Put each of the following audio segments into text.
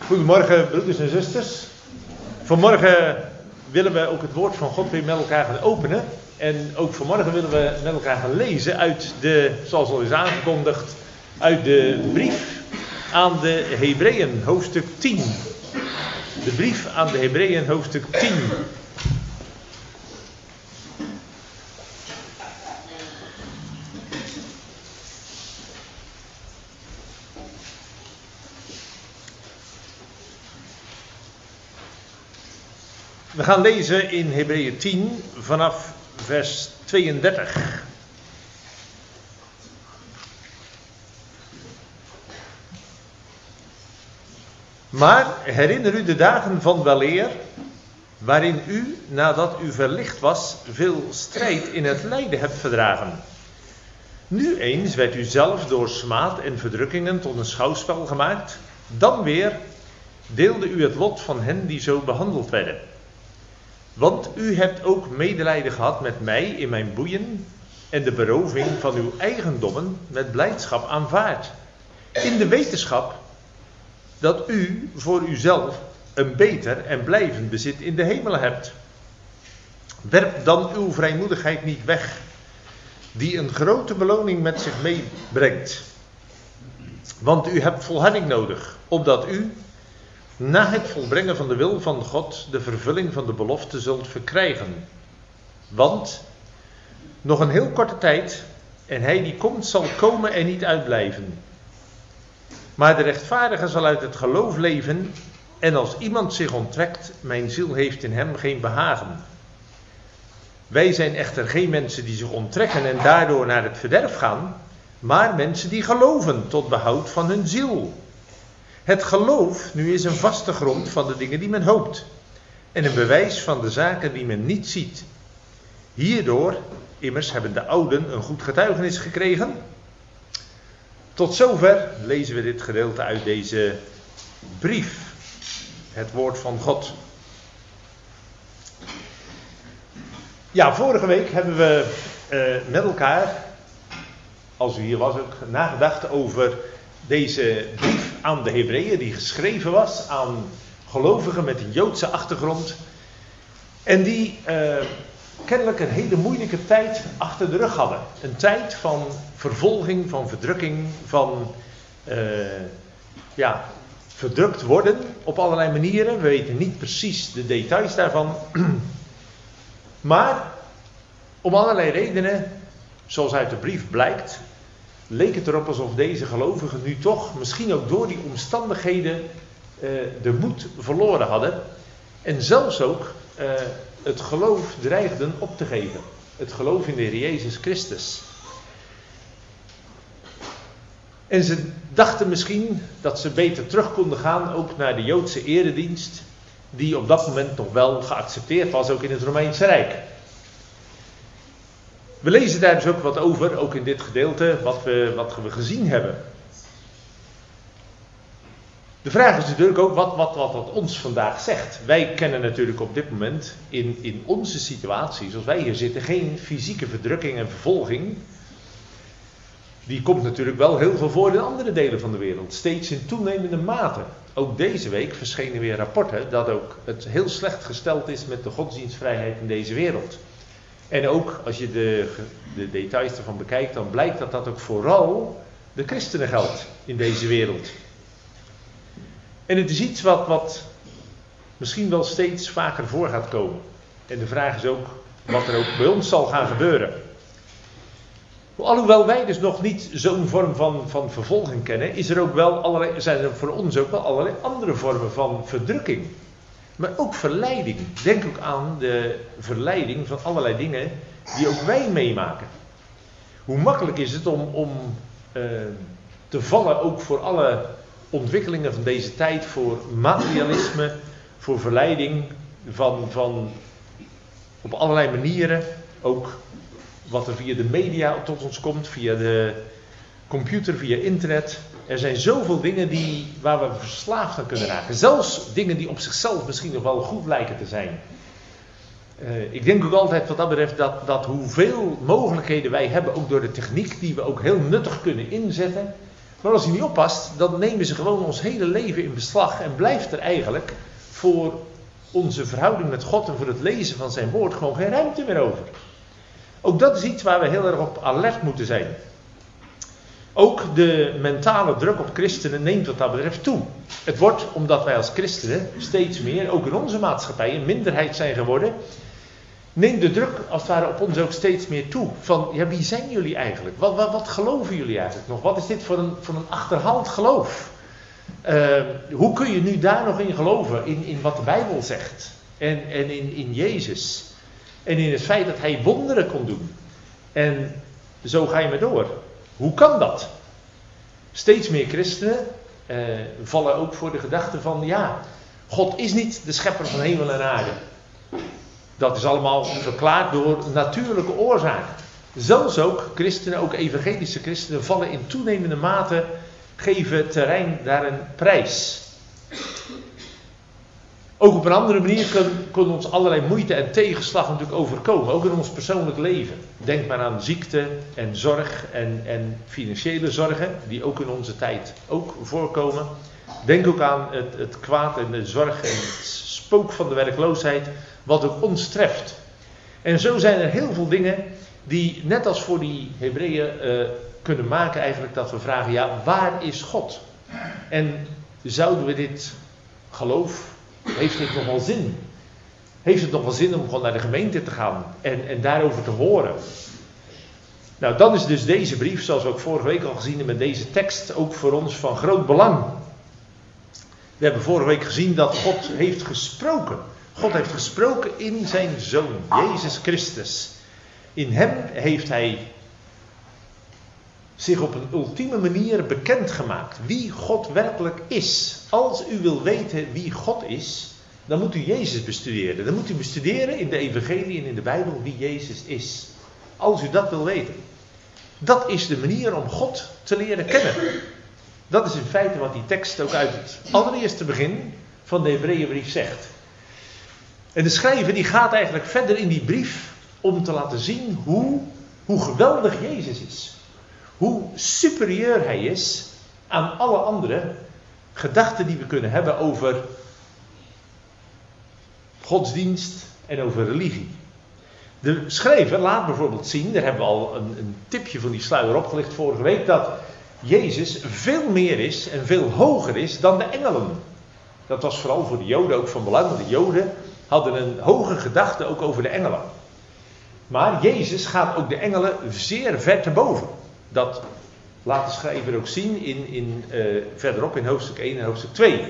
Goedemorgen broeders en zusters. Vanmorgen willen we ook het woord van God weer met elkaar gaan openen. En ook vanmorgen willen we met elkaar gaan lezen uit zoals al is aangekondigd, uit de brief aan de Hebreeën, hoofdstuk 10. De brief aan de Hebreeën, hoofdstuk 10. We gaan lezen in Hebreeën 10 vanaf vers 32. Maar herinner u de dagen van weleer, waarin u, nadat u verlicht was, veel strijd in het lijden hebt verdragen. Nu eens werd u zelf door smaad en verdrukkingen tot een schouwspel gemaakt. Dan weer deelde u het lot van hen die zo behandeld werden. Want u hebt ook medelijden gehad met mij in mijn boeien en de beroving van uw eigendommen met blijdschap aanvaard. In de wetenschap dat u voor uzelf een beter en blijvend bezit in de hemelen hebt. Werp dan uw vrijmoedigheid niet weg, die een grote beloning met zich meebrengt. Want u hebt volharding nodig, opdat u, na het volbrengen van de wil van God, de vervulling van de belofte zult verkrijgen. Want nog een heel korte tijd, en hij die komt zal komen en niet uitblijven. Maar de rechtvaardige zal uit het geloof leven, en als iemand zich onttrekt, mijn ziel heeft in hem geen behagen. Wij zijn echter geen mensen die zich onttrekken en daardoor naar het verderf gaan, maar mensen die geloven tot behoud van hun ziel. Het geloof nu is een vaste grond van de dingen die men hoopt, en een bewijs van de zaken die men niet ziet. Hierdoor, immers, hebben de ouden een goed getuigenis gekregen. Tot zover lezen we dit gedeelte uit deze brief, het woord van God. Ja, vorige week hebben we met elkaar, als u hier was ook, nagedacht over deze brief aan de Hebreeën, die geschreven was aan gelovigen met een Joodse achtergrond. En die kennelijk een hele moeilijke tijd achter de rug hadden. Een tijd van vervolging, van verdrukking, van verdrukt worden op allerlei manieren. We weten niet precies de details daarvan. Maar om allerlei redenen, zoals uit de brief blijkt, leek het erop alsof deze gelovigen nu toch, misschien ook door die omstandigheden, de moed verloren hadden. En zelfs ook het geloof dreigden op te geven. Het geloof in de Heer Jezus Christus. En ze dachten misschien dat ze beter terug konden gaan, ook naar de Joodse eredienst, die op dat moment nog wel geaccepteerd was, ook in het Romeinse Rijk. We lezen daar dus ook wat over, ook in dit gedeelte, wat we gezien hebben. De vraag is natuurlijk ook wat ons vandaag zegt. Wij kennen natuurlijk op dit moment in onze situatie, zoals wij hier zitten, geen fysieke verdrukking en vervolging. Die komt natuurlijk wel heel veel voor in andere delen van de wereld, steeds in toenemende mate. Ook deze week verschenen weer rapporten dat ook het heel slecht gesteld is met de godsdienstvrijheid in deze wereld. En ook als je de details ervan bekijkt, dan blijkt dat ook vooral de christenen geldt in deze wereld. En het is iets wat misschien wel steeds vaker voor gaat komen. En de vraag is ook wat er ook bij ons zal gaan gebeuren. Alhoewel wij dus nog niet zo'n vorm van vervolging kennen, zijn er voor ons ook wel allerlei andere vormen van verdrukking. Maar ook verleiding. Denk ook aan de verleiding van allerlei dingen die ook wij meemaken. Hoe makkelijk is het om te vallen ook voor alle ontwikkelingen van deze tijd, voor materialisme, voor verleiding van op allerlei manieren, ook wat er via de media tot ons komt, via de computer, via internet. Er zijn zoveel dingen waar we verslaafd aan kunnen raken. Zelfs dingen die op zichzelf misschien nog wel goed lijken te zijn. Ik denk ook altijd wat dat betreft dat hoeveel mogelijkheden wij hebben, ook door de techniek die we ook heel nuttig kunnen inzetten, Maar als hij niet oppast, dan nemen ze gewoon ons hele leven in beslag en blijft er eigenlijk voor onze verhouding met God en voor het lezen van zijn woord gewoon geen ruimte meer over. Ook dat is iets waar we heel erg op alert moeten zijn. Ook de mentale druk op christenen neemt wat dat betreft toe. Het wordt, omdat wij als christenen steeds meer, ook in onze maatschappij, een minderheid zijn geworden, neemt de druk als het ware op ons ook steeds meer toe. Van, ja, wie zijn jullie eigenlijk? Wat geloven jullie eigenlijk nog? Wat is dit voor een achterhaald geloof? Hoe kun je nu daar nog in geloven? In wat de Bijbel zegt. En in Jezus. En in het feit dat hij wonderen kon doen. En zo ga je maar door. Hoe kan dat? Steeds meer christenen vallen ook voor de gedachte van, ja, God is niet de schepper van hemel en aarde. Dat is allemaal verklaard door natuurlijke oorzaken. Zelfs ook christenen, ook evangelische christenen, vallen in toenemende mate, geven terrein daar een prijs. Ook op een andere manier kan ons allerlei moeite en tegenslag natuurlijk overkomen. Ook in ons persoonlijk leven. Denk maar aan ziekte en zorg en financiële zorgen. Die ook in onze tijd ook voorkomen. Denk ook aan het kwaad en de zorg en het spook van de werkloosheid. Wat ook ons treft. En zo zijn er heel veel dingen die net als voor die Hebreeën kunnen maken eigenlijk dat we vragen. Ja, waar is God? En zouden we dit geloof... Heeft dit nog wel zin? Heeft het nog wel zin om gewoon naar de gemeente te gaan en daarover te horen? Nou, dan is dus deze brief, zoals we ook vorige week al gezien hebben met deze tekst, ook voor ons van groot belang. We hebben vorige week gezien dat God heeft gesproken. God heeft gesproken in zijn Zoon, Jezus Christus. In hem heeft hij zich op een ultieme manier bekendgemaakt wie God werkelijk is. Als u wil weten wie God is, dan moet u Jezus bestuderen. Dan moet u bestuderen in de evangelie en in de Bijbel wie Jezus is. Als u dat wil weten. Dat is de manier om God te leren kennen. Dat is in feite wat die tekst ook uit het allereerste begin van de Hebreeënbrief zegt. En de schrijver die gaat eigenlijk verder in die brief om te laten zien hoe geweldig Jezus is. Hoe superieur hij is aan alle andere gedachten die we kunnen hebben over godsdienst en over religie. De schrijver laat bijvoorbeeld zien, daar hebben we al een tipje van die sluier opgelicht vorige week, dat Jezus veel meer is en veel hoger is dan de engelen. Dat was vooral voor de Joden ook van belang, want de Joden hadden een hoge gedachte ook over de engelen. Maar Jezus gaat ook de engelen zeer ver te boven. Dat laat de schrijver ook zien verderop in hoofdstuk 1 en hoofdstuk 2.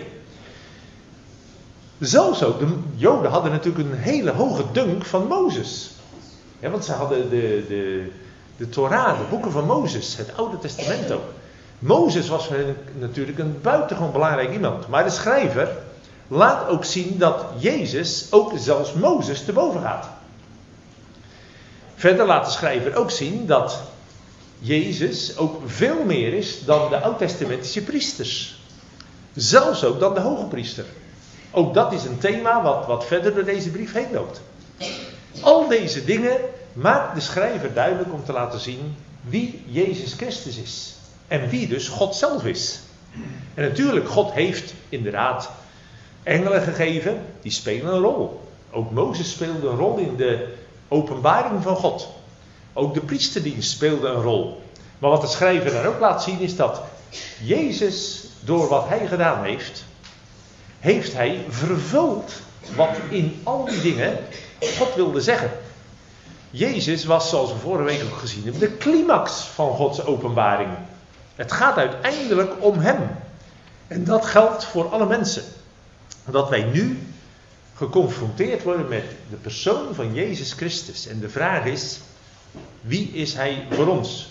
Zelfs ook, de Joden hadden natuurlijk een hele hoge dunk van Mozes. Ja, want ze hadden de Torah, de boeken van Mozes, het Oude Testament ook. Mozes was voor hen natuurlijk een buitengewoon belangrijk iemand. Maar de schrijver laat ook zien dat Jezus ook zelfs Mozes te boven gaat. Verder laat de schrijver ook zien dat Jezus ook veel meer is dan de oud-testamentische priesters. Zelfs ook dan de hoge priester. Ook dat is een thema wat verder door deze brief heen loopt. Al deze dingen maakt de schrijver duidelijk om te laten zien wie Jezus Christus is. En wie dus God zelf is. En natuurlijk, God heeft inderdaad engelen gegeven, die spelen een rol. Ook Mozes speelde een rol in de openbaring van God. Ook de priesterdienst speelde een rol. Maar wat de schrijver daar ook laat zien is dat Jezus, door wat hij gedaan heeft hij vervuld wat in al die dingen God wilde zeggen. Jezus was, zoals we vorige week ook gezien hebben, de climax van Gods openbaring. Het gaat uiteindelijk om hem. En dat geldt voor alle mensen. Dat wij nu geconfronteerd worden met de persoon van Jezus Christus. En de vraag is, wie is hij voor ons?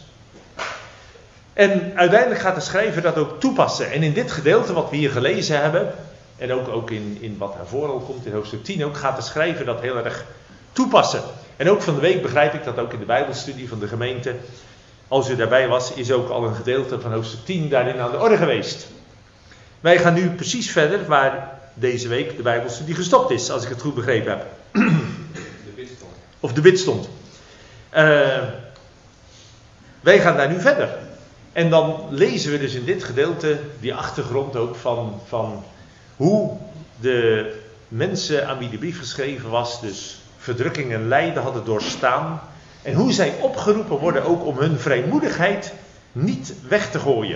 En uiteindelijk gaat de schrijver dat ook toepassen. En in dit gedeelte wat we hier gelezen hebben, en ook in wat daarvoor al komt, in hoofdstuk 10 ook, gaat de schrijver dat heel erg toepassen. En ook van de week begrijp ik dat ook in de Bijbelstudie van de gemeente, als u daarbij was, is ook al een gedeelte van hoofdstuk 10 daarin aan de orde geweest. Wij gaan nu precies verder waar deze week de Bijbelstudie gestopt is, als ik het goed begrepen heb. Of de bid stond. Wij gaan daar nu verder. En dan lezen we dus in dit gedeelte die achtergrond ook van hoe de mensen aan wie de brief geschreven was, dus verdrukking en lijden hadden doorstaan. En hoe zij opgeroepen worden ook om hun vrijmoedigheid niet weg te gooien.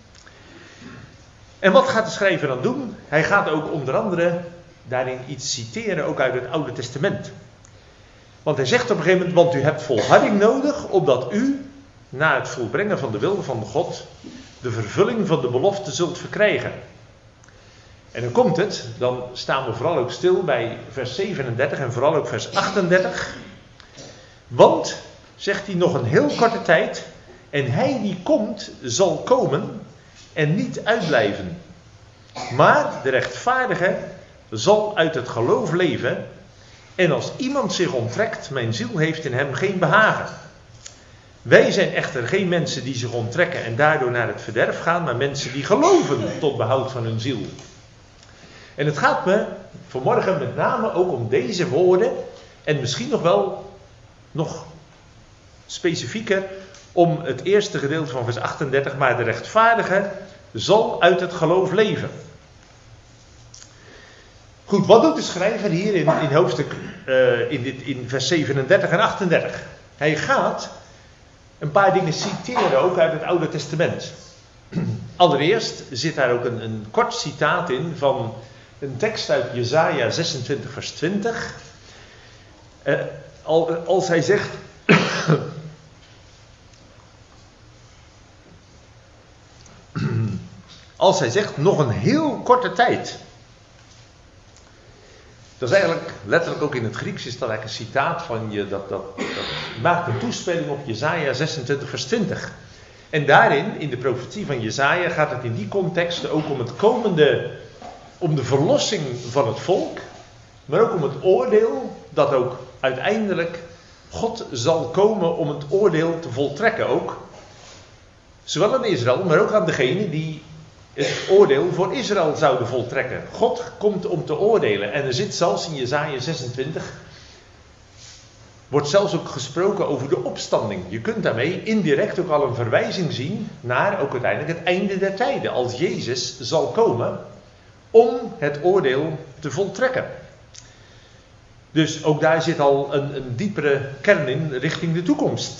En wat gaat de schrijver dan doen? Hij gaat ook onder andere daarin iets citeren, ook uit het Oude Testament. Want hij zegt op een gegeven moment, want u hebt volharding nodig, opdat u, na het volbrengen van de wil van God, de vervulling van de belofte zult verkrijgen. En dan komt het, dan staan we vooral ook stil bij vers 37 en vooral ook vers 38. Want, zegt hij, nog een heel korte tijd, en hij die komt, zal komen en niet uitblijven. Maar de rechtvaardige zal uit het geloof leven, en als iemand zich onttrekt, mijn ziel heeft in hem geen behagen. Wij zijn echter geen mensen die zich onttrekken en daardoor naar het verderf gaan, maar mensen die geloven tot behoud van hun ziel. En het gaat me vanmorgen met name ook om deze woorden, en misschien nog specifieker om het eerste gedeelte van vers 38, maar de rechtvaardige zal uit het geloof leven. Goed, wat doet de schrijver hier in hoofdstuk, in vers 37 en 38? Hij gaat een paar dingen citeren, ook uit het Oude Testament. Allereerst zit daar ook een kort citaat in van een tekst uit Jesaja 26 vers 20. Als hij zegt... Als hij zegt, nog een heel korte tijd. Dat is eigenlijk, letterlijk ook in het Grieks, is dat eigenlijk een citaat van je, dat maakt een toespeling op Jesaja 26 vers 20. En daarin, in de profetie van Jesaja, gaat het in die context ook om het komende, om de verlossing van het volk, maar ook om het oordeel, dat ook uiteindelijk God zal komen om het oordeel te voltrekken ook. Zowel aan Israël, maar ook aan degene die het oordeel voor Israël zouden voltrekken. God komt om te oordelen. En er zit zelfs in Jesaja 26, wordt zelfs ook gesproken over de opstanding. Je kunt daarmee indirect ook al een verwijzing zien naar ook uiteindelijk het einde der tijden. Als Jezus zal komen om het oordeel te voltrekken. Dus ook daar zit al een diepere kern in richting de toekomst.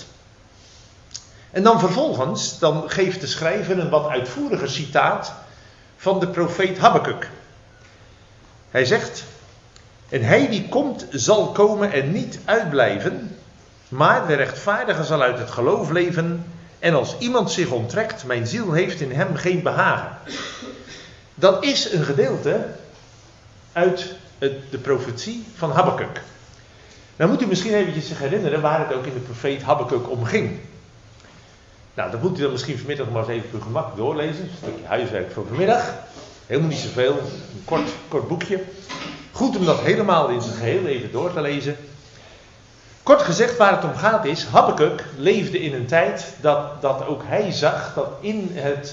En dan vervolgens, dan geeft de schrijver een wat uitvoeriger citaat van de profeet Habakuk. Hij zegt, en hij die komt zal komen en niet uitblijven, maar de rechtvaardige zal uit het geloof leven, en als iemand zich onttrekt, mijn ziel heeft in hem geen behagen. Dat is een gedeelte uit de profetie van Habakuk. Nou moet u misschien eventjes zich herinneren waar het ook in de profeet Habakuk om ging. Nou, dat moet u dan misschien vanmiddag maar eens even op uw gemak doorlezen. Een stukje huiswerk voor vanmiddag. Helemaal niet zoveel, een kort boekje. Goed om dat helemaal in zijn geheel even door te lezen. Kort gezegd waar het om gaat is, Habakuk leefde in een tijd dat ook hij zag dat in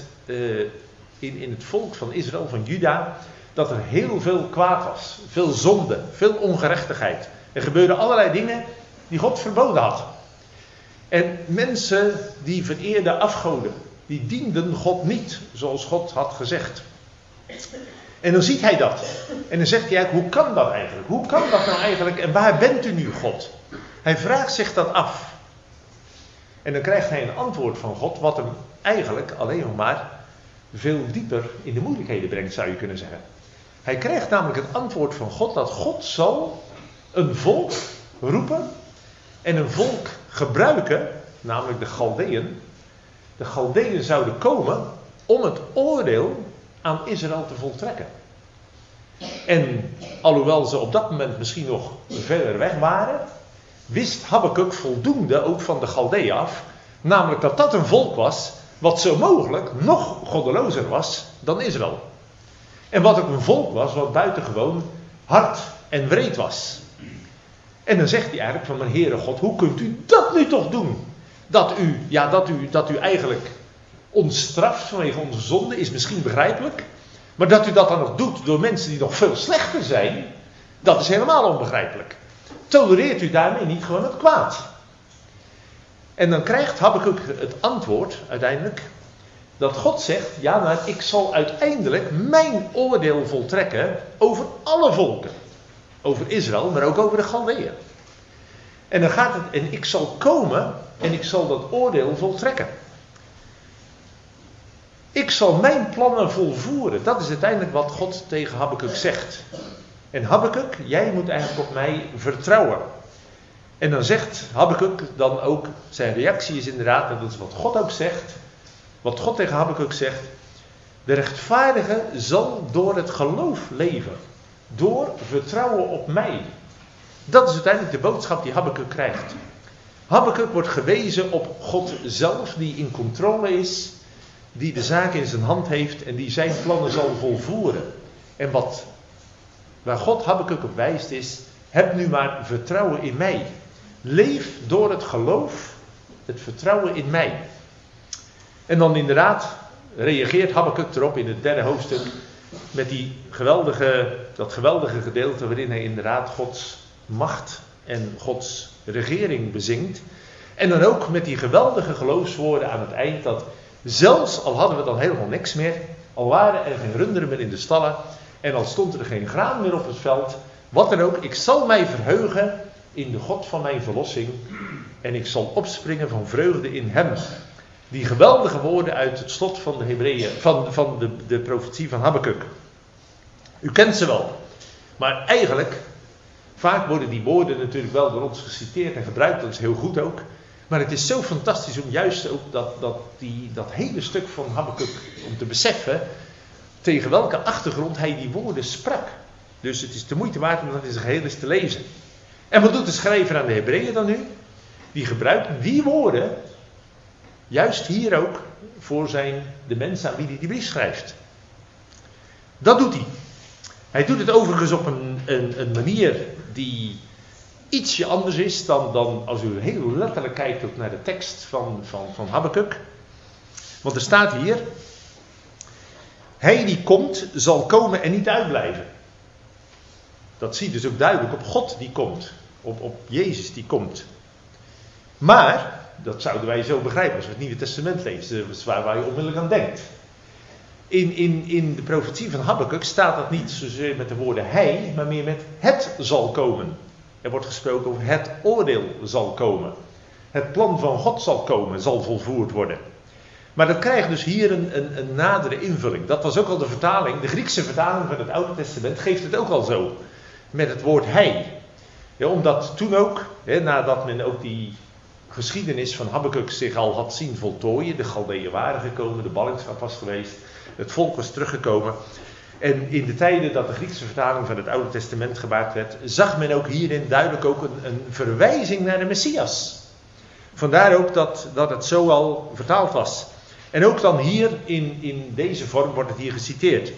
het volk van Israël, van Juda, dat er heel veel kwaad was. Veel zonde, veel ongerechtigheid. Er gebeurden allerlei dingen die God verboden had. En mensen die vereerden afgoden, die dienden God niet, zoals God had gezegd. En dan ziet hij dat. En dan zegt hij eigenlijk, hoe kan dat eigenlijk? Hoe kan dat nou eigenlijk en waar bent u nu, God? Hij vraagt zich dat af. En dan krijgt hij een antwoord van God, wat hem eigenlijk alleen nog maar veel dieper in de moeilijkheden brengt, zou je kunnen zeggen. Hij krijgt namelijk het antwoord van God, dat God zal een volk roepen en een volk gebruiken, namelijk de Galdeën. De Galdeën zouden komen om het oordeel aan Israël te voltrekken. En alhoewel ze op dat moment misschien nog verder weg waren, wist Habakuk voldoende ook van de Galdeën af, namelijk dat dat een volk was wat zo mogelijk nog goddelozer was dan Israël. En wat ook een volk was wat buitengewoon hard en wreed was. En dan zegt hij eigenlijk van, mijn Heere God, hoe kunt u dat nu toch doen? Dat u eigenlijk ons straft vanwege onze zonde is misschien begrijpelijk. Maar dat u dat dan nog doet door mensen die nog veel slechter zijn, dat is helemaal onbegrijpelijk. Tolereert u daarmee niet gewoon het kwaad? En dan krijgt Habakuk het antwoord uiteindelijk Dat God zegt, ja, maar ik zal uiteindelijk mijn oordeel voltrekken over alle volken. Over Israël, maar ook over de Galdeeën. En dan gaat het, en ik zal komen en ik zal dat oordeel voltrekken. Ik zal mijn plannen volvoeren. Dat is uiteindelijk wat God tegen Habakuk zegt. En Habakuk, jij moet eigenlijk op mij vertrouwen. En dan zegt Habakuk dan ook, zijn reactie is inderdaad, en dat is wat God ook zegt. Wat God tegen Habakuk zegt. De rechtvaardige zal door het geloof leven. Door vertrouwen op mij. Dat is uiteindelijk de boodschap die Habakuk krijgt. Habakuk wordt gewezen op God zelf, die in controle is. Die de zaak in zijn hand heeft en die zijn plannen zal volvoeren. En waar God Habakuk op wijst is, heb nu maar vertrouwen in mij. Leef door het geloof, het vertrouwen in mij. En dan inderdaad reageert Habakuk erop in het 3e hoofdstuk met dat geweldige gedeelte waarin hij inderdaad Gods macht en Gods regering bezingt. En dan ook met die geweldige geloofswoorden aan het eind dat zelfs al hadden we dan helemaal niks meer, al waren er geen runderen meer in de stallen en al stond er geen graan meer op het veld, wat dan ook, ik zal mij verheugen in de God van mijn verlossing en ik zal opspringen van vreugde in hem. Die geweldige woorden uit het slot van de Hebreeën, van de profetie van Habakuk. U kent ze wel, maar eigenlijk, vaak worden die woorden natuurlijk wel door ons geciteerd en gebruikt, dat is heel goed ook. Maar het is zo fantastisch om juist ook dat hele stuk van Habakuk, om te beseffen tegen welke achtergrond hij die woorden sprak. Dus het is de moeite waard om dat in zijn geheel eens te lezen. En wat doet de schrijver aan de Hebreeën dan nu? Die gebruikt die woorden, juist hier ook, voor de mensen aan wie hij die brief schrijft. Dat doet hij. Hij doet het overigens op een manier die ietsje anders is dan als u heel letterlijk kijkt ook naar de tekst van Habakuk. Want er staat hier, hij die komt zal komen en niet uitblijven. Dat ziet dus ook duidelijk op God die komt. Op Jezus die komt. Maar, dat zouden wij zo begrijpen als we het Nieuwe Testament lezen. Dat is waar je onmiddellijk aan denkt. In de profetie van Habakuk staat dat niet zozeer met de woorden hij, maar meer met het zal komen. Er wordt gesproken over het oordeel zal komen. Het plan van God zal komen, zal volvoerd worden. Maar dat krijgt dus hier een nadere invulling. Dat was ook al de vertaling, de Griekse vertaling van het Oude Testament geeft het ook al zo. Met het woord hij. Ja, omdat toen ook, nadat men ook die geschiedenis van Habakuk zich al had zien voltooien. De Galdeeën waren gekomen, de ballingschap was geweest. Het volk was teruggekomen. En in de tijden dat de Griekse vertaling van het Oude Testament gemaakt werd, zag men ook hierin duidelijk ook een verwijzing naar de Messias. Vandaar ook dat het zo al vertaald was. En ook dan hier in deze vorm wordt het hier geciteerd.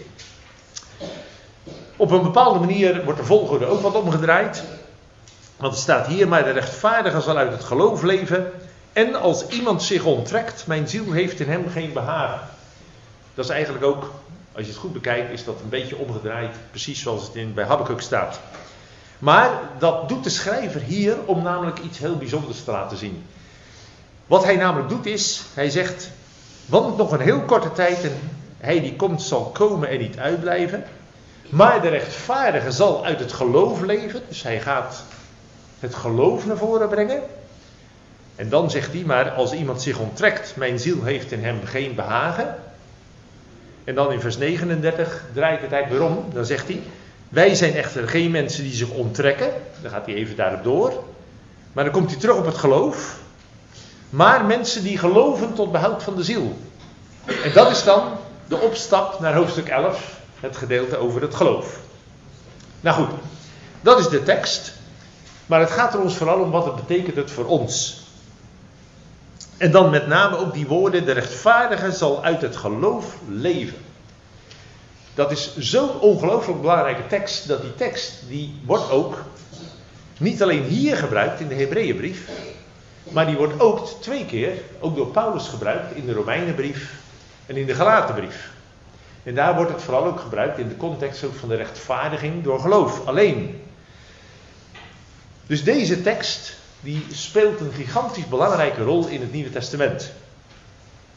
Op een bepaalde manier wordt de volgorde ook wat omgedraaid. Want er staat hier, maar de rechtvaardige zal uit het geloof leven. En als iemand zich onttrekt, mijn ziel heeft in hem geen behagen. Dat is eigenlijk ook, als je het goed bekijkt, is dat een beetje omgedraaid. Precies zoals het bij Habakuk staat. Maar dat doet de schrijver hier om namelijk iets heel bijzonders te laten zien. Wat hij namelijk doet is, hij zegt, want nog een heel korte tijd en hij die komt zal komen en niet uitblijven. Maar de rechtvaardige zal uit het geloof leven. Dus hij gaat het geloof naar voren brengen. En dan zegt hij, maar als iemand zich onttrekt, mijn ziel heeft in hem geen behagen. En dan in vers 39 draait het eigenlijk weer om. Dan zegt hij, wij zijn echter geen mensen die zich onttrekken. Dan gaat hij even daarop door. Maar dan komt hij terug op het geloof. Maar mensen die geloven tot behoud van de ziel. En dat is dan de opstap naar hoofdstuk 11. Het gedeelte over het geloof. Nou goed, dat is de tekst. Maar het gaat er ons vooral om wat het betekent voor ons. En dan met name ook die woorden, de rechtvaardige zal uit het geloof leven. Dat is zo'n ongelooflijk belangrijke tekst, dat die tekst, die wordt ook niet alleen hier gebruikt in de Hebreeënbrief, maar die wordt ook 2 keer, ook door Paulus gebruikt in de Romeinenbrief en in de Galatenbrief. En daar wordt het vooral ook gebruikt in de context ook van de rechtvaardiging door geloof alleen. Dus deze tekst, die speelt een gigantisch belangrijke rol in het Nieuwe Testament.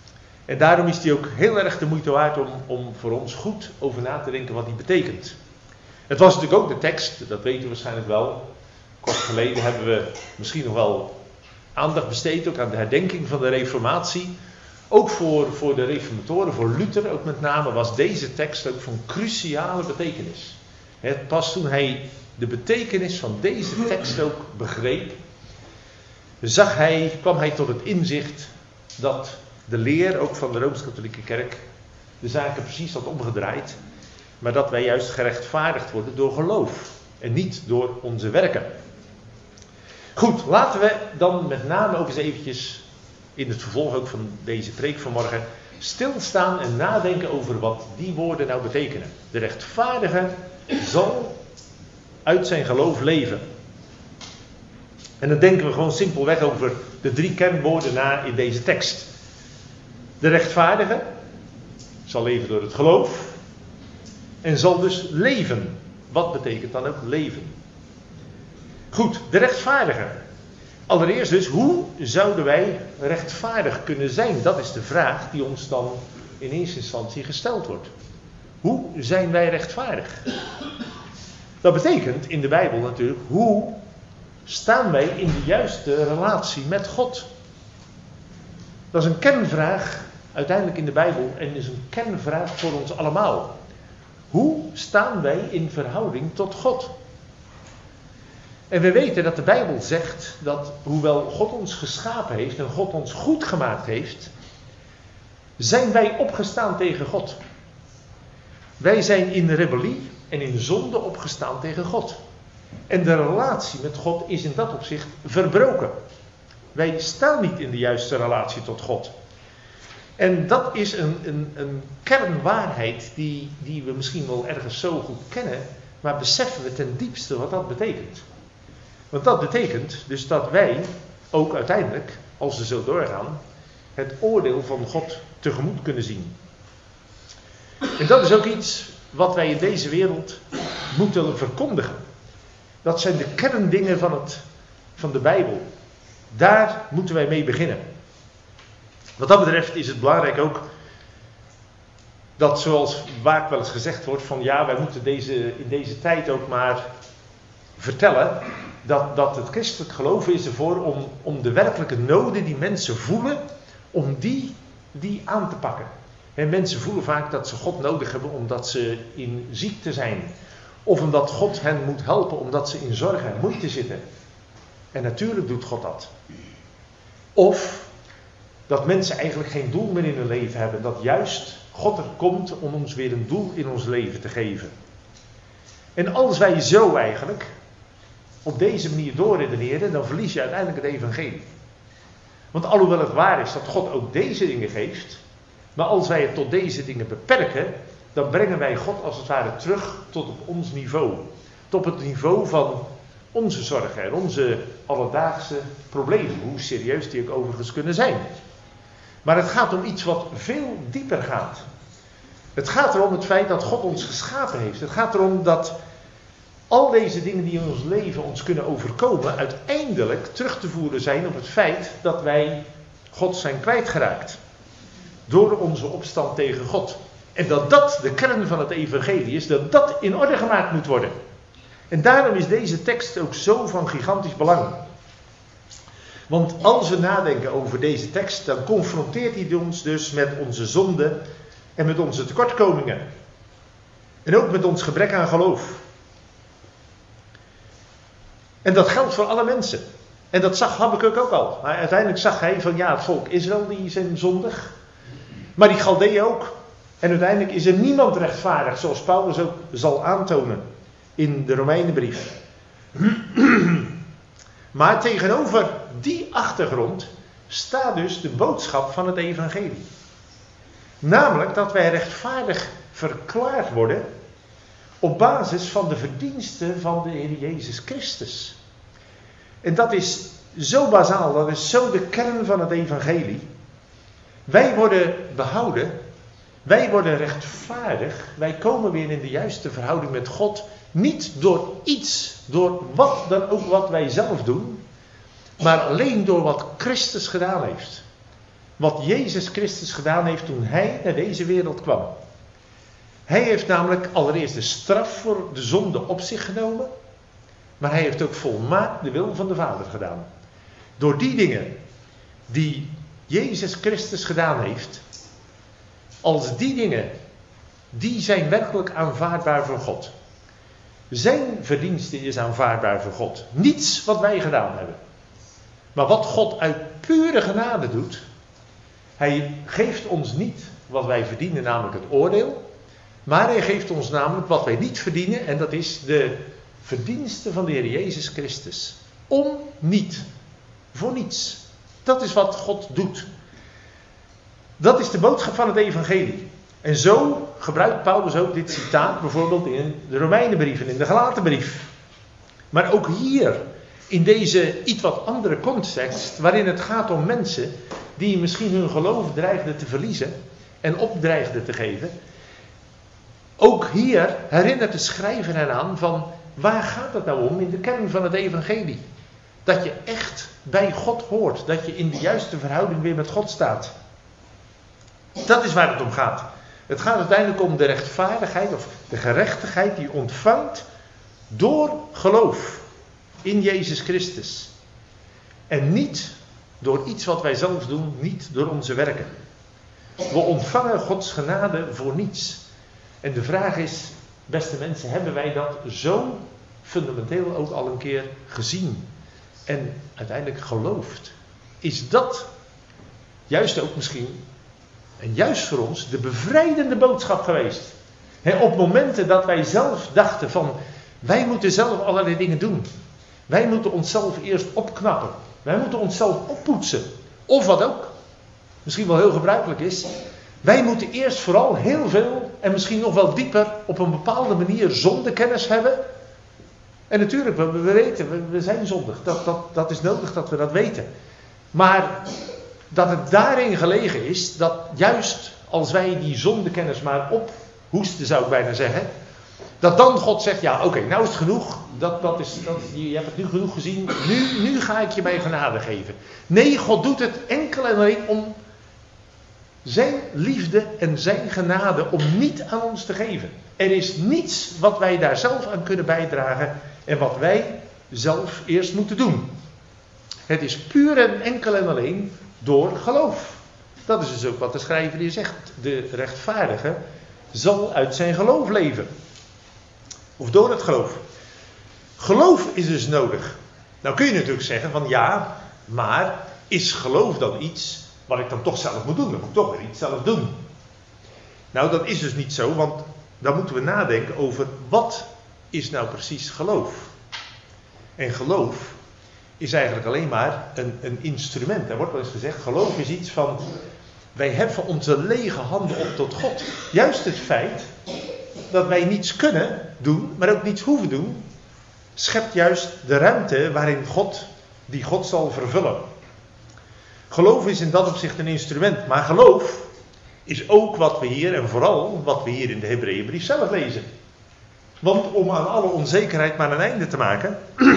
En daarom is die ook heel erg de moeite waard om voor ons goed over na te denken wat die betekent. Het was natuurlijk ook de tekst, dat weten we waarschijnlijk wel. Kort geleden hebben we misschien nog wel aandacht besteed ook aan de herdenking van de Reformatie. Ook voor de reformatoren, voor Luther ook met name, was deze tekst ook van cruciale betekenis. Pas toen hij de betekenis van deze tekst ook begreep, kwam hij tot het inzicht dat de leer, ook van de Rooms-Katholieke Kerk, de zaken precies had omgedraaid. Maar dat wij juist gerechtvaardigd worden door geloof en niet door onze werken. Goed, laten we dan met name ook eens eventjes in het vervolg ook van deze preek vanmorgen stilstaan en nadenken over wat die woorden nou betekenen. De rechtvaardige zal uit zijn geloof leven. En dan denken we gewoon simpelweg over de 3 kernwoorden na in deze tekst. De rechtvaardige zal leven door het geloof en zal dus leven. Wat betekent dan ook leven? Goed, de rechtvaardige. Allereerst dus, hoe zouden wij rechtvaardig kunnen zijn? Dat is de vraag die ons dan in eerste instantie gesteld wordt. Hoe zijn wij rechtvaardig? Dat betekent in de Bijbel natuurlijk, hoe staan wij in de juiste relatie met God? Dat is een kernvraag uiteindelijk in de Bijbel en is een kernvraag voor ons allemaal. Hoe staan wij in verhouding tot God? En we weten dat de Bijbel zegt dat hoewel God ons geschapen heeft en God ons goed gemaakt heeft, zijn wij opgestaan tegen God. Wij zijn in rebellie en in zonde opgestaan tegen God. En de relatie met God is in dat opzicht verbroken. Wij staan niet in de juiste relatie tot God. En dat is een kernwaarheid die we misschien wel ergens zo goed kennen, maar beseffen we ten diepste wat dat betekent. Want dat betekent dus dat wij ook uiteindelijk, als we zo doorgaan, het oordeel van God tegemoet kunnen zien. En dat is ook iets wat wij in deze wereld moeten verkondigen. Dat zijn de kerndingen van de Bijbel. Daar moeten wij mee beginnen. Wat dat betreft is het belangrijk ook dat, zoals vaak wel eens gezegd wordt, van ja, wij moeten in deze tijd ook maar vertellen dat het christelijk geloof is ervoor om de werkelijke noden die mensen voelen, om die aan te pakken. En mensen voelen vaak dat ze God nodig hebben omdat ze in ziekte zijn. Of omdat God hen moet helpen omdat ze in zorg en moeite zitten. En natuurlijk doet God dat. Of dat mensen eigenlijk geen doel meer in hun leven hebben. Dat juist God er komt om ons weer een doel in ons leven te geven. En als wij zo eigenlijk op deze manier doorredeneren, dan verlies je uiteindelijk het evangelie. Want alhoewel het waar is dat God ook deze dingen geeft, maar als wij het tot deze dingen beperken, dan brengen wij God als het ware terug tot op ons niveau. Tot het niveau van onze zorgen en onze alledaagse problemen, hoe serieus die ook overigens kunnen zijn. Maar het gaat om iets wat veel dieper gaat. Het gaat erom het feit dat God ons geschapen heeft. Het gaat erom dat al deze dingen die in ons leven ons kunnen overkomen, uiteindelijk terug te voeren zijn op het feit dat wij God zijn kwijtgeraakt. Door onze opstand tegen God. En dat dat de kern van het evangelie is, dat dat in orde gemaakt moet worden. En daarom is deze tekst ook zo van gigantisch belang. Want als we nadenken over deze tekst, dan confronteert hij ons dus met onze zonde en met onze tekortkomingen. En ook met ons gebrek aan geloof. En dat geldt voor alle mensen. En dat zag Habakuk ook al. Maar uiteindelijk zag hij van ja, het volk Israël die zijn zondig. Maar die Galdeeën ook. En uiteindelijk is er niemand rechtvaardig, zoals Paulus ook zal aantonen in de Romeinenbrief. Maar tegenover die achtergrond staat dus de boodschap van het evangelie. Namelijk dat wij rechtvaardig verklaard worden op basis van de verdiensten van de Heer Jezus Christus. En dat is zo bazaal, dat is zo de kern van het evangelie. Wij worden behouden, wij worden rechtvaardig, wij komen weer in de juiste verhouding met God. Niet door iets, door wat dan ook wat wij zelf doen, maar alleen door wat Christus gedaan heeft. wat Jezus Christus gedaan heeft toen hij naar deze wereld kwam. Hij heeft namelijk allereerst de straf voor de zonde op zich genomen, maar hij heeft ook volmaakt de wil van de Vader gedaan. Door die dingen die Jezus Christus gedaan heeft, als die dingen, die zijn werkelijk aanvaardbaar voor God. Zijn verdienste is aanvaardbaar voor God. Niets wat wij gedaan hebben. Maar wat God uit pure genade doet, hij geeft ons niet wat wij verdienen, namelijk het oordeel. Maar hij geeft ons namelijk wat wij niet verdienen, en dat is de verdienste van de Heer Jezus Christus. Om niet. Voor niets. Dat is wat God doet. Dat is de boodschap van het evangelie. En zo gebruikt Paulus ook dit citaat bijvoorbeeld in de Romeinenbrief en in de Galatenbrief. Maar ook hier, in deze iets wat andere context, waarin het gaat om mensen die misschien hun geloof dreigden te verliezen en opdreigden te geven. Ook hier herinnert de schrijver eraan van, waar gaat het nou om in de kern van het evangelie? Dat je echt bij God hoort, dat je in de juiste verhouding weer met God staat. Dat is waar het om gaat. Het gaat uiteindelijk om de rechtvaardigheid of de gerechtigheid die je ontvangt door geloof in Jezus Christus. En niet door iets wat wij zelf doen, niet door onze werken. We ontvangen Gods genade voor niets. En de vraag is, beste mensen, hebben wij dat zo fundamenteel ook al een keer gezien en uiteindelijk geloofd? Is dat juist ook misschien, en juist voor ons, de bevrijdende boodschap geweest? Op momenten dat wij zelf dachten van, wij moeten zelf allerlei dingen doen. Wij moeten onszelf eerst opknappen. Wij moeten onszelf oppoetsen. Of wat ook, misschien wel heel gebruikelijk is, wij moeten eerst vooral heel veel en misschien nog wel dieper op een bepaalde manier zondekennis hebben. En natuurlijk, we weten, we zijn zondig. Dat is nodig dat we dat weten. Maar dat het daarin gelegen is, dat juist als wij die zondekennis maar ophoesten, zou ik bijna zeggen, dat dan God zegt, ja oké, nou is het genoeg. Je hebt het nu genoeg gezien. Nu ga ik je mijn genade geven. Nee, God doet het enkel en alleen om zijn liefde en zijn genade om niet aan ons te geven. Er is niets wat wij daar zelf aan kunnen bijdragen en wat wij zelf eerst moeten doen. Het is puur en enkel en alleen door geloof. Dat is dus ook wat de schrijver hier zegt. De rechtvaardige zal uit zijn geloof leven. Of door het geloof. Geloof is dus nodig. Nou kun je natuurlijk zeggen van ja, maar is geloof dan iets wat ik dan toch zelf moet doen? Dan moet ik toch weer iets zelf doen. Nou, dat is dus niet zo, want dan moeten we nadenken over wat is nou precies geloof. En geloof is eigenlijk alleen maar een instrument. Er wordt wel eens gezegd, geloof is iets van, wij heffen onze lege handen op tot God. Juist het feit dat wij niets kunnen doen, maar ook niets hoeven doen, schept juist de ruimte waarin die God zal vervullen. Geloof is in dat opzicht een instrument, maar geloof is ook wat we hier, en vooral wat we hier in de Hebreeënbrief zelf lezen. Want om aan alle onzekerheid maar een einde te maken,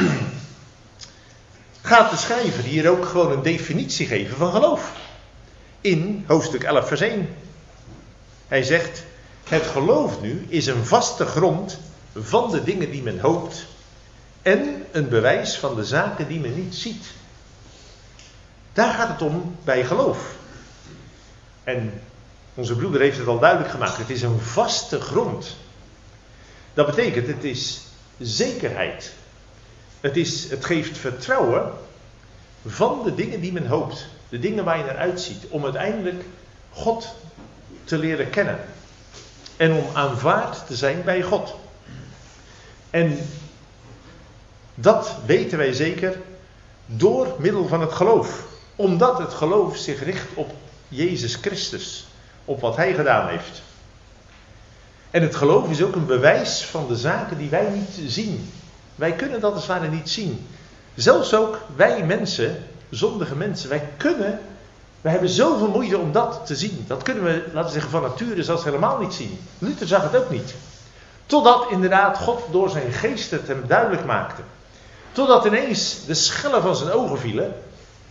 gaat de schrijver hier ook gewoon een definitie geven van geloof. In hoofdstuk 11 vers 1. Hij zegt, het geloof nu is een vaste grond van de dingen die men hoopt en een bewijs van de zaken die men niet ziet. Daar gaat het om bij geloof. En onze broeder heeft het al duidelijk gemaakt. Het is een vaste grond. Dat betekent, het is zekerheid. Het geeft vertrouwen van de dingen die men hoopt. De dingen waar je naar uitziet. Om uiteindelijk God te leren kennen. En om aanvaard te zijn bij God. En dat weten wij zeker door middel van het geloof. Omdat het geloof zich richt op Jezus Christus. Op wat Hij gedaan heeft. En het geloof is ook een bewijs van de zaken die wij niet zien. Wij kunnen dat als het ware niet zien. Zelfs ook wij mensen, zondige mensen, wij hebben zoveel moeite om dat te zien. Dat kunnen we, laten we zeggen, van nature zelfs helemaal niet zien. Luther zag het ook niet. Totdat inderdaad God door zijn geest het hem duidelijk maakte. Totdat ineens de schellen van zijn ogen vielen.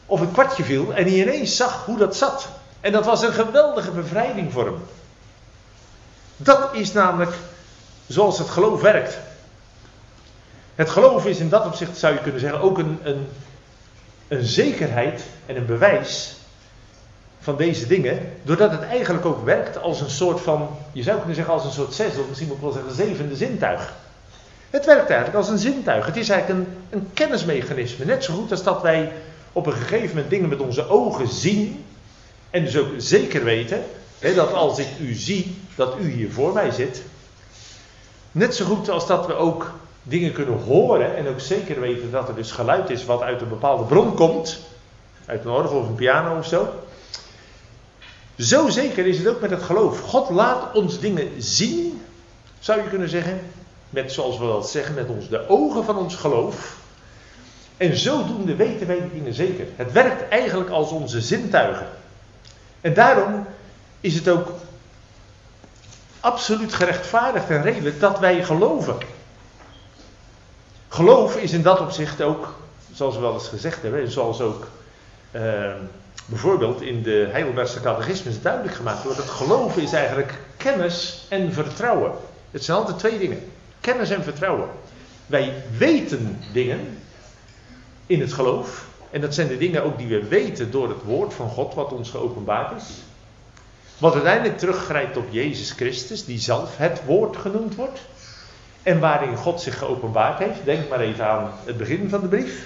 of het kwartje viel en hij ineens zag hoe dat zat. En dat was een geweldige bevrijding voor hem. Dat is namelijk zoals het geloof werkt. Het geloof is in dat opzicht, zou je kunnen zeggen, ook een zekerheid en een bewijs van deze dingen. Doordat het eigenlijk ook werkt als een soort van, je zou kunnen zeggen als een soort zesde, of misschien moet ik wel zeggen zevende zintuig. Het werkt eigenlijk als een zintuig. Het is eigenlijk een kennismechanisme. Net zo goed als dat wij op een gegeven moment dingen met onze ogen zien. En dus ook zeker weten, dat als ik u zie, dat u hier voor mij zit. Net zo goed als dat we ook dingen kunnen horen en ook zeker weten dat er dus geluid is wat uit een bepaalde bron komt. Uit een orgel of een piano of zo. Zo zeker is het ook met het geloof. God laat ons dingen zien, zou je kunnen zeggen. Met, zoals we wel zeggen, met ons de ogen van ons geloof. En zodoende weten wij die dingen zeker. Het werkt eigenlijk als onze zintuigen. En daarom is het ook absoluut gerechtvaardigd en redelijk dat wij geloven. Geloof is in dat opzicht ook, zoals we wel eens gezegd hebben, en zoals ook bijvoorbeeld in de Heidelbergse catechismus duidelijk gemaakt wordt, dat geloven is eigenlijk kennis en vertrouwen. Het zijn altijd twee dingen. Kennis en vertrouwen. Wij weten dingen in het geloof. En dat zijn de dingen ook die we weten door het woord van God wat ons geopenbaard is. Wat uiteindelijk teruggrijpt op Jezus Christus, die zelf het woord genoemd wordt. En waarin God zich geopenbaard heeft. Denk maar even aan het begin van de brief.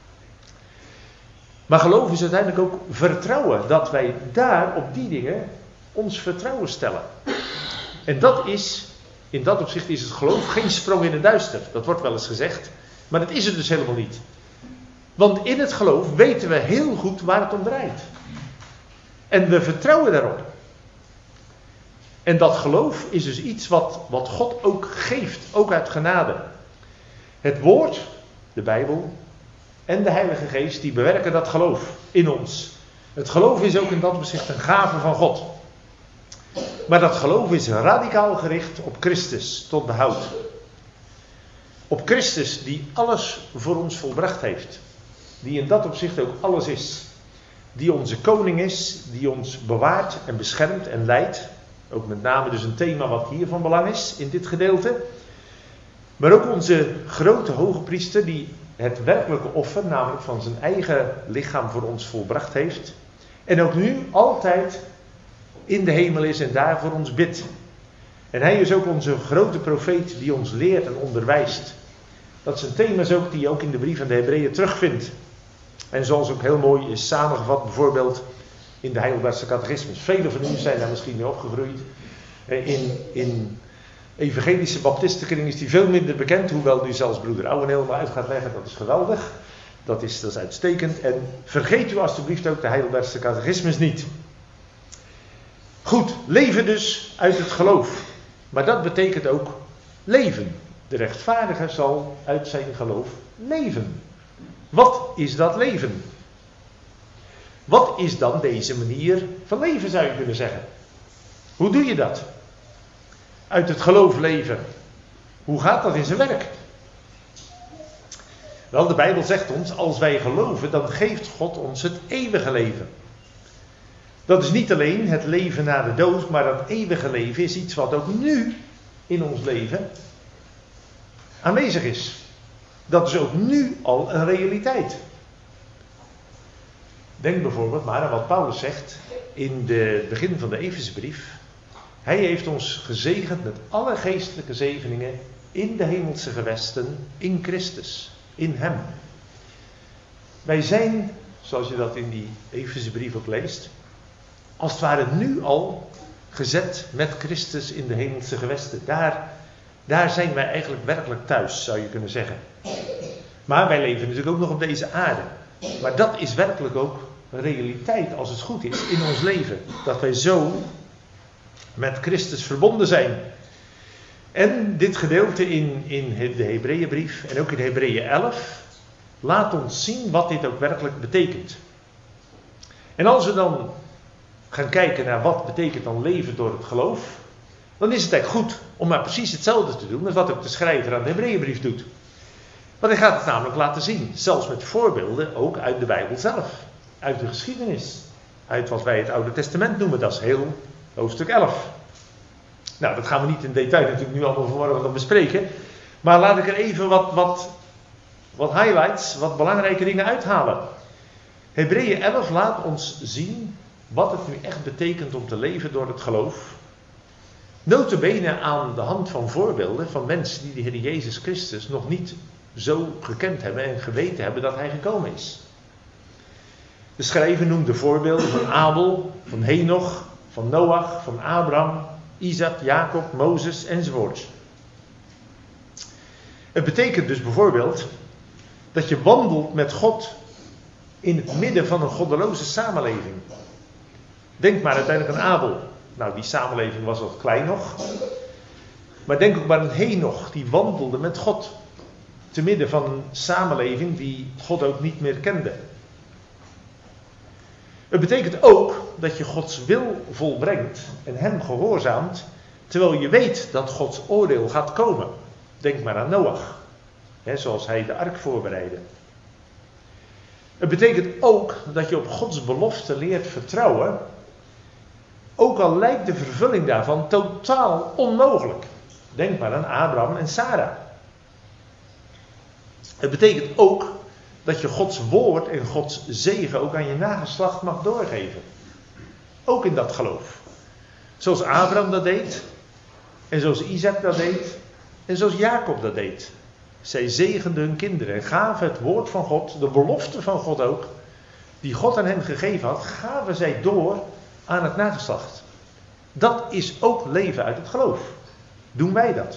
Maar geloof is uiteindelijk ook vertrouwen. Dat wij daar op die dingen ons vertrouwen stellen. En dat is, in dat opzicht is het geloof geen sprong in het duister. Dat wordt wel eens gezegd. Maar dat is het dus helemaal niet. Want in het geloof weten we heel goed waar het om draait. En we vertrouwen daarop. En dat geloof is dus iets wat God ook geeft, ook uit genade. Het woord, de Bijbel en de Heilige Geest, die bewerken dat geloof in ons. Het geloof is ook in dat opzicht een gave van God. Maar dat geloof is radicaal gericht op Christus, tot behoud. Op Christus die alles voor ons volbracht heeft. Die in dat opzicht ook alles is. Die onze koning is, die ons bewaart en beschermt en leidt. Ook met name dus een thema wat hier van belang is in dit gedeelte. Maar ook onze grote hoge priester die het werkelijke offer, namelijk van zijn eigen lichaam voor ons volbracht heeft. En ook nu altijd in de hemel is en daar voor ons bidt. En hij is ook onze grote profeet die ons leert en onderwijst. Dat zijn thema's ook die je ook in de brief aan de Hebreeën terugvindt. En zoals ook heel mooi is samengevat bijvoorbeeld in de Heidelbergse catechismus. Velen van u zijn daar misschien mee opgegroeid. In evangelische baptistenkring is die veel minder bekend. Hoewel nu zelfs broeder Ouwen helemaal uit gaat leggen. Dat is geweldig. Dat is uitstekend. En vergeet u alstublieft ook de Heidelbergse catechismus niet. Goed, leven dus uit het geloof. Maar dat betekent ook leven. De rechtvaardige zal uit zijn geloof leven. Wat is dat leven? Wat is dan deze manier van leven, zou je kunnen zeggen? Hoe doe je dat? Uit het geloof leven. Hoe gaat dat in zijn werk? Wel, de Bijbel zegt ons, als wij geloven, dan geeft God ons het eeuwige leven. Dat is niet alleen het leven na de dood, maar dat eeuwige leven is iets wat ook nu in ons leven aanwezig is. Dat is ook nu al een realiteit. Denk bijvoorbeeld maar aan wat Paulus zegt in het begin van de Efezebrief. Hij heeft ons gezegend met alle geestelijke zegeningen in de hemelse gewesten, in Christus, in hem. Wij zijn, zoals je dat in die Efezebrief ook leest, als het ware nu al gezet met Christus in de hemelse gewesten. Daar zijn wij eigenlijk werkelijk thuis, zou je kunnen zeggen. Maar wij leven natuurlijk ook nog op deze aarde. Maar dat is werkelijk ook een realiteit, als het goed is, in ons leven. Dat wij zo met Christus verbonden zijn. En dit gedeelte in de Hebreeënbrief en ook in Hebreeën 11 laat ons zien wat dit ook werkelijk betekent. En als we dan gaan kijken naar wat betekent dan leven door het geloof, dan is het eigenlijk goed om maar precies hetzelfde te doen als wat ook de schrijver aan de Hebreeënbrief doet. Want hij gaat het namelijk laten zien, zelfs met voorbeelden ook uit de Bijbel zelf. uit de geschiedenis. Uit wat wij het Oude Testament noemen, dat is heel hoofdstuk 11. Nou, dat gaan we niet in detail natuurlijk nu allemaal vanmorgen dan bespreken. Maar laat ik er even wat highlights, wat belangrijke dingen uithalen. Hebreeën 11 laat ons zien wat het nu echt betekent om te leven door het geloof. Nota bene aan de hand van voorbeelden van mensen die de Heer Jezus Christus nog niet zo gekend hebben en geweten hebben dat hij gekomen is. De schrijver noemt de voorbeelden van Abel, van Henoch, van Noach, van Abraham, Isaac, Jacob, Mozes enzovoort. Het betekent dus bijvoorbeeld dat je wandelt met God in het midden van een goddeloze samenleving. Denk maar uiteindelijk aan Abel. Nou, die samenleving was wat klein nog. Maar denk ook maar aan Henoch, die wandelde met God. Te midden van een samenleving die God ook niet meer kende. Het betekent ook dat je Gods wil volbrengt en hem gehoorzaamt, terwijl je weet dat Gods oordeel gaat komen. Denk maar aan Noach, zoals hij de ark voorbereidde. Het betekent ook dat je op Gods belofte leert vertrouwen, ook al lijkt de vervulling daarvan totaal onmogelijk. Denk maar aan Abraham en Sarah. Het betekent ook dat je Gods woord en Gods zegen ook aan je nageslacht mag doorgeven. Ook in dat geloof. Zoals Abraham dat deed. En zoals Isaac dat deed. En zoals Jacob dat deed. Zij zegenden hun kinderen en gaven het woord van God, de belofte van God ook, die God aan hen gegeven had, gaven zij door aan het nageslacht. Dat is ook leven uit het geloof. Doen wij dat?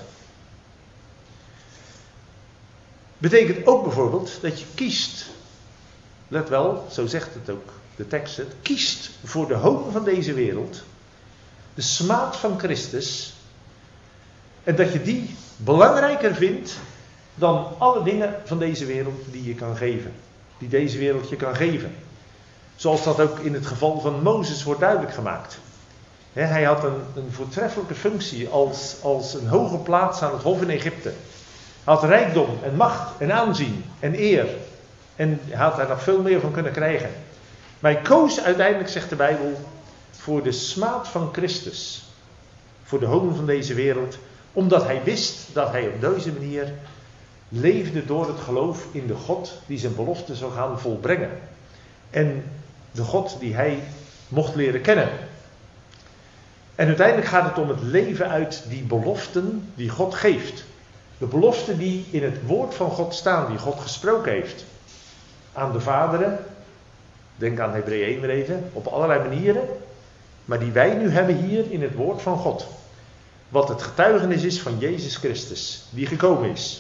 Betekent ook bijvoorbeeld dat je kiest. Let wel, zo zegt het ook de tekst. Het kiest voor de hoop van deze wereld. De smaad van Christus. En dat je die belangrijker vindt dan alle dingen van deze wereld die je kan geven. Die deze wereld je kan geven. Zoals dat ook in het geval van Mozes wordt duidelijk gemaakt. Hij had een voortreffelijke functie als een hoge plaats aan het hof in Egypte. Hij had rijkdom en macht en aanzien en eer. En hij had daar nog veel meer van kunnen krijgen. Maar hij koos uiteindelijk, zegt de Bijbel, voor de smaad van Christus. Voor de hoon van deze wereld. Omdat hij wist dat hij op deze manier leefde door het geloof in de God die zijn belofte zou gaan volbrengen. En de God die hij mocht leren kennen. En uiteindelijk gaat het om het leven uit die beloften die God geeft. De beloften die in het woord van God staan, die God gesproken heeft. Aan de vaderen, denk aan Hebreeën 1 weer even, op allerlei manieren. Maar die wij nu hebben hier in het woord van God. Wat het getuigenis is van Jezus Christus, die gekomen is.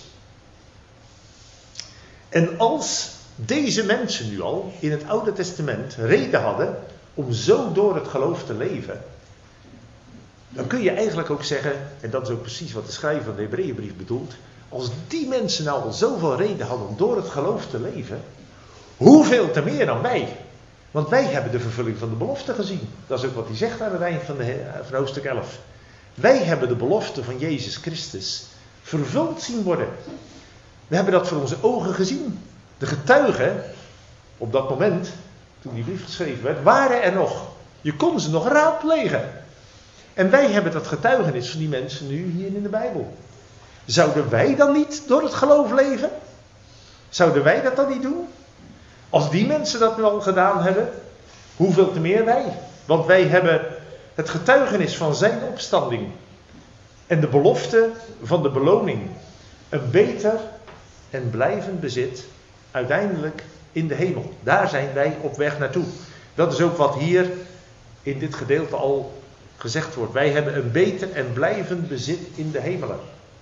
En als deze mensen nu al in het Oude Testament reden hadden om zo door het geloof te leven, dan kun je eigenlijk ook zeggen, en dat is ook precies wat de schrijver van de Hebreeënbrief bedoelt, als die mensen nou al zoveel reden hadden om door het geloof te leven, hoeveel te meer dan wij? Want wij hebben de vervulling van de belofte gezien. Dat is ook wat hij zegt aan het eind van hoofdstuk 11. Wij hebben de belofte van Jezus Christus vervuld zien worden. We hebben dat voor onze ogen gezien. De getuigen, op dat moment, toen die brief geschreven werd, waren er nog. Je kon ze nog raadplegen. En wij hebben dat getuigenis van die mensen nu hier in de Bijbel. Zouden wij dan niet door het geloof leven? Zouden wij dat dan niet doen? Als die mensen dat nu al gedaan hebben, hoeveel te meer wij? Want wij hebben het getuigenis van zijn opstanding. En de belofte van de beloning. Een beter en blijvend bezit. Uiteindelijk in de hemel. Daar zijn wij op weg naartoe. Dat is ook wat hier in dit gedeelte al gezegd wordt. Wij hebben een beter en blijvend bezit in de hemelen.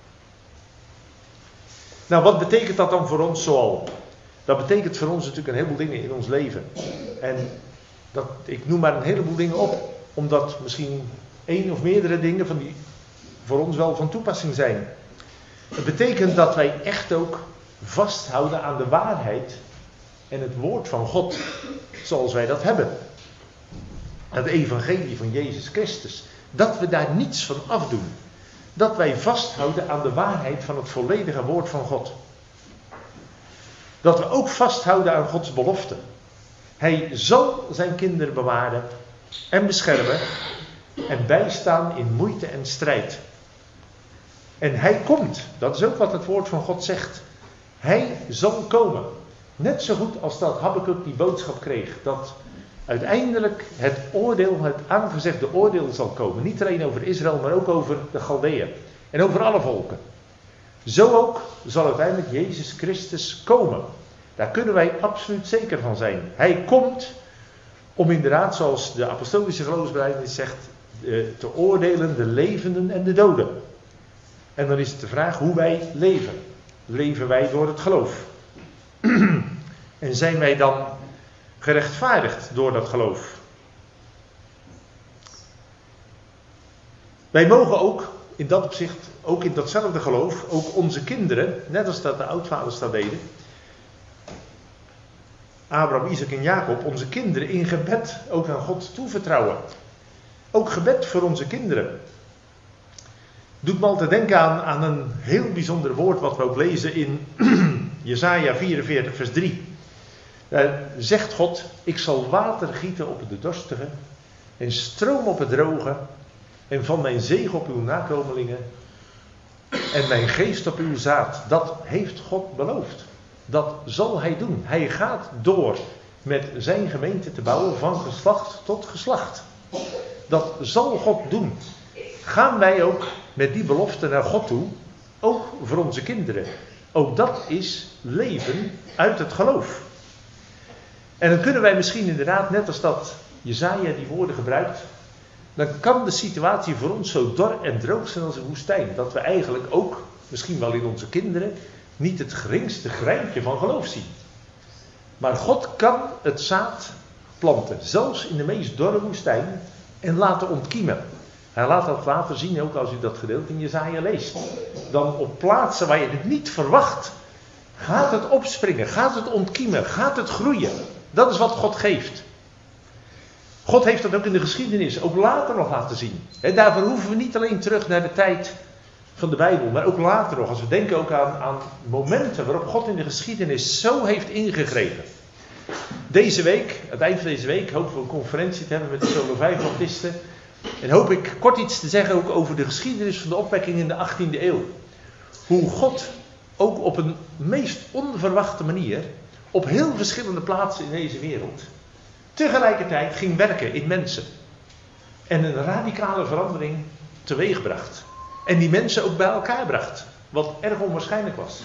Nou, wat betekent dat dan voor ons zoal? Dat betekent voor ons natuurlijk een heleboel dingen in ons leven. En ik noem maar een heleboel dingen op. Omdat misschien één of meerdere dingen van die voor ons wel van toepassing zijn. Het betekent dat wij echt ook vasthouden aan de waarheid en het woord van God. Zoals wij dat hebben. Het evangelie van Jezus Christus. Dat we daar niets van afdoen. Dat wij vasthouden aan de waarheid van het volledige woord van God. Dat we ook vasthouden aan Gods belofte. Hij zal zijn kinderen bewaren en beschermen en bijstaan in moeite en strijd. En hij komt, dat is ook wat het woord van God zegt. Hij zal komen. Net zo goed als dat Habakuk die boodschap kreeg, dat uiteindelijk het oordeel, het aangezegde oordeel zal komen. Niet alleen over Israël, maar ook over de Galdeën. En over alle volken. Zo ook zal uiteindelijk Jezus Christus komen. Daar kunnen wij absoluut zeker van zijn. Hij komt om inderdaad, zoals de apostolische geloofsbelijdenis zegt, te oordelen de levenden en de doden. En dan is het de vraag hoe wij leven. Leven wij door het geloof? En zijn wij dan gerechtvaardigd door dat geloof? Wij mogen ook in dat opzicht, ook in datzelfde geloof, ook onze kinderen, net als dat de oudvaders dat deden, Abraham, Isaac en Jacob, onze kinderen in gebed ook aan God toevertrouwen. Ook gebed voor onze kinderen. Doet me altijd denken aan een heel bijzonder woord wat we ook lezen in Jesaja 44 vers 3. Daar zegt God, ik zal water gieten op de dorstigen en stroom op het droge en van mijn zegen op uw nakomelingen en mijn geest op uw zaad. Dat heeft God beloofd. Dat zal hij doen. Hij gaat door met zijn gemeente te bouwen van geslacht tot geslacht. Dat zal God doen. Gaan wij ook met die belofte naar God toe, ook voor onze kinderen. Ook dat is leven uit het geloof. En dan kunnen wij misschien inderdaad, net als dat Jesaja die woorden gebruikt, dan kan de situatie voor ons zo dor en droog zijn als een woestijn. Dat we eigenlijk ook, misschien wel in onze kinderen, niet het geringste greintje van geloof zien. Maar God kan het zaad planten, zelfs in de meest dorre woestijn, en laten ontkiemen. Hij laat dat later zien, ook als u dat gedeelte in Jesaja leest. Dan op plaatsen waar je het niet verwacht, gaat het opspringen, gaat het ontkiemen, gaat het groeien. Dat is wat God geeft. God heeft dat ook in de geschiedenis, ook later nog laten zien. Daarvoor hoeven we niet alleen terug naar de tijd van de Bijbel, maar ook later nog. Als we denken ook aan momenten waarop God in de geschiedenis zo heeft ingegrepen. Deze week, aan het eind van deze week, hopen we een conferentie te hebben met de Solo 5 Baptisten. En hoop ik kort iets te zeggen ook over de geschiedenis van de opwekking in de 18e eeuw. Hoe God ook op een meest onverwachte manier, op heel verschillende plaatsen in deze wereld, tegelijkertijd ging werken in mensen. En een radicale verandering teweegbracht. En die mensen ook bij elkaar bracht. Wat erg onwaarschijnlijk was.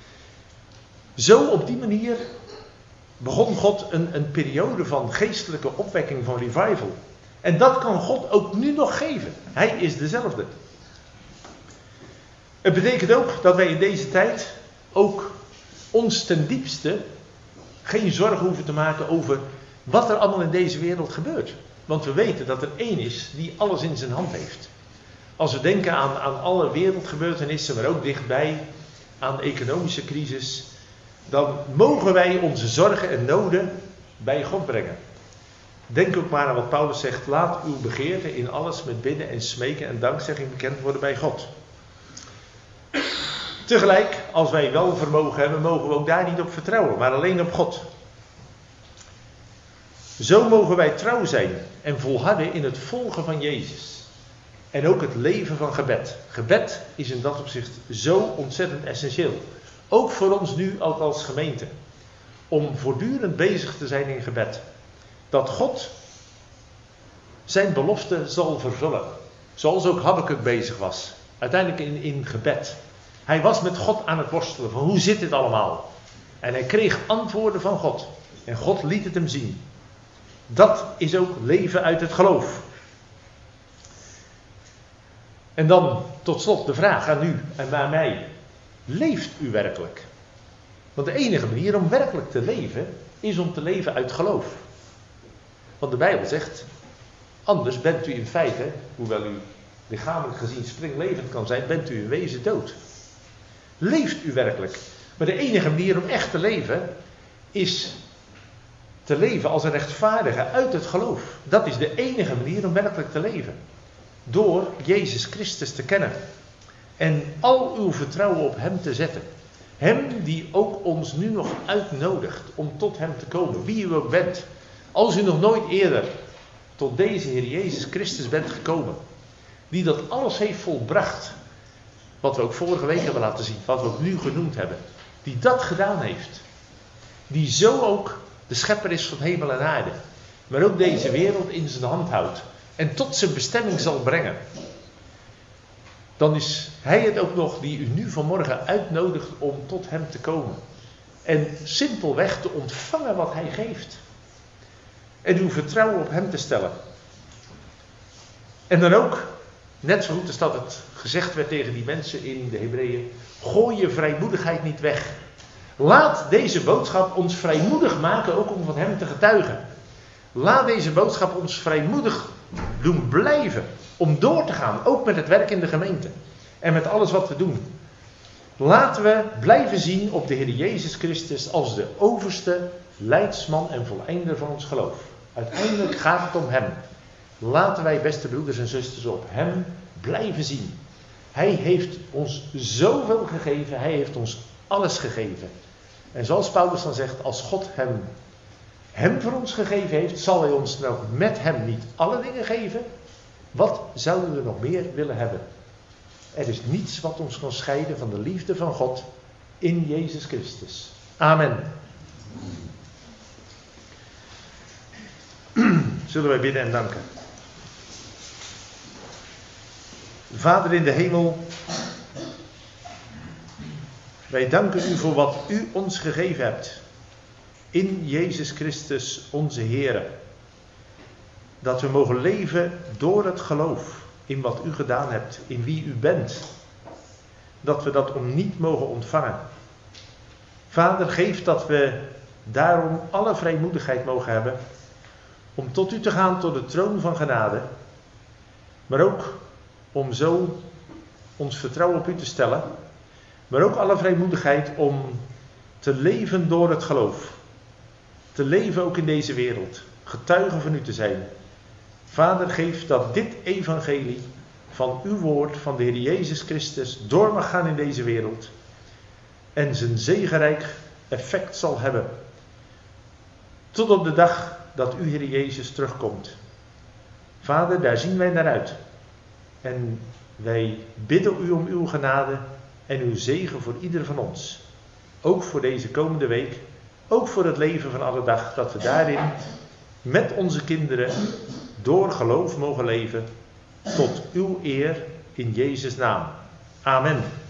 Zo op die manier begon God een periode van geestelijke opwekking, van revival. En dat kan God ook nu nog geven. Hij is dezelfde. Het betekent ook dat wij in deze tijd ook ons ten diepste geen zorgen hoeven te maken over wat er allemaal in deze wereld gebeurt. Want we weten dat er één is die alles in zijn hand heeft. Als we denken aan alle wereldgebeurtenissen, maar ook dichtbij aan de economische crisis, dan mogen wij onze zorgen en noden bij God brengen. Denk ook maar aan wat Paulus zegt, laat uw begeerte in alles met bidden en smeken en dankzegging bekend worden bij God. Tegelijk, als wij wel vermogen hebben, mogen we ook daar niet op vertrouwen, maar alleen op God. Zo mogen wij trouw zijn en volharden in het volgen van Jezus. En ook het leven van gebed. Gebed is in dat opzicht zo ontzettend essentieel. Ook voor ons nu, ook als gemeente. Om voortdurend bezig te zijn in gebed. Dat God zijn belofte zal vervullen. Zoals ook Habakuk bezig was. Uiteindelijk in gebed. Hij was met God aan het worstelen. Van hoe zit dit allemaal? En hij kreeg antwoorden van God. En God liet het hem zien. Dat is ook leven uit het geloof. En dan tot slot de vraag aan u en aan mij. Leeft u werkelijk? Want de enige manier om werkelijk te leven is om te leven uit geloof. Want de Bijbel zegt, anders bent u in feite, hoewel u lichamelijk gezien springlevend kan zijn, bent u in wezen dood. Leeft u werkelijk? Maar de enige manier om echt te leven is te leven als een rechtvaardige uit het geloof. Dat is de enige manier om werkelijk te leven. Door Jezus Christus te kennen. En al uw vertrouwen op hem te zetten. Hem die ook ons nu nog uitnodigt om tot hem te komen. Wie u ook bent. Als u nog nooit eerder tot deze Heer Jezus Christus bent gekomen, die dat alles heeft volbracht, wat we ook vorige week hebben laten zien, wat we ook nu genoemd hebben, die dat gedaan heeft, die zo ook de schepper is van hemel en aarde, maar ook deze wereld in zijn hand houdt en tot zijn bestemming zal brengen, dan is hij het ook nog die u nu vanmorgen uitnodigt om tot hem te komen en simpelweg te ontvangen wat hij geeft en uw vertrouwen op hem te stellen. En dan ook, net zo goed als dat het gezegd werd tegen die mensen in de Hebreeën, gooi je vrijmoedigheid niet weg. Laat deze boodschap ons vrijmoedig maken, ook om van hem te getuigen. Laat deze boodschap ons vrijmoedig doen blijven, om door te gaan, ook met het werk in de gemeente. En met alles wat we doen. Laten we blijven zien op de Heer Jezus Christus als de overste leidsman en voleinder van ons geloof. Uiteindelijk gaat het om hem. Laten wij, beste broeders en zusters, op hem blijven zien. Hij heeft ons zoveel gegeven, hij heeft ons alles gegeven. En zoals Paulus dan zegt, als God hem voor ons gegeven heeft, zal hij ons dan ook met hem niet alle dingen geven. Wat zouden we nog meer willen hebben? Er is niets wat ons kan scheiden van de liefde van God in Jezus Christus. Amen. Zullen wij bidden en danken. Vader in de hemel, wij danken u voor wat u ons gegeven hebt. In Jezus Christus onze Heer. Dat we mogen leven door het geloof in wat u gedaan hebt, in wie u bent. Dat we dat om niet mogen ontvangen. Vader, geef dat we daarom alle vrijmoedigheid mogen hebben om tot u te gaan, tot de troon van genade. Maar ook om zo ons vertrouwen op u te stellen. Maar ook alle vrijmoedigheid om te leven door het geloof. Te leven ook in deze wereld. Getuigen van u te zijn. Vader, geef dat dit evangelie van uw woord, van de Heer Jezus Christus, door mag gaan in deze wereld. En zijn zegenrijk effect zal hebben. Tot op de dag dat u, Heer Jezus, terugkomt. Vader, daar zien wij naar uit. En wij bidden u om uw genade en uw zegen voor ieder van ons. Ook voor deze komende week. Ook voor het leven van alle dag. Dat we daarin met onze kinderen door geloof mogen leven. Tot uw eer in Jezus' naam. Amen.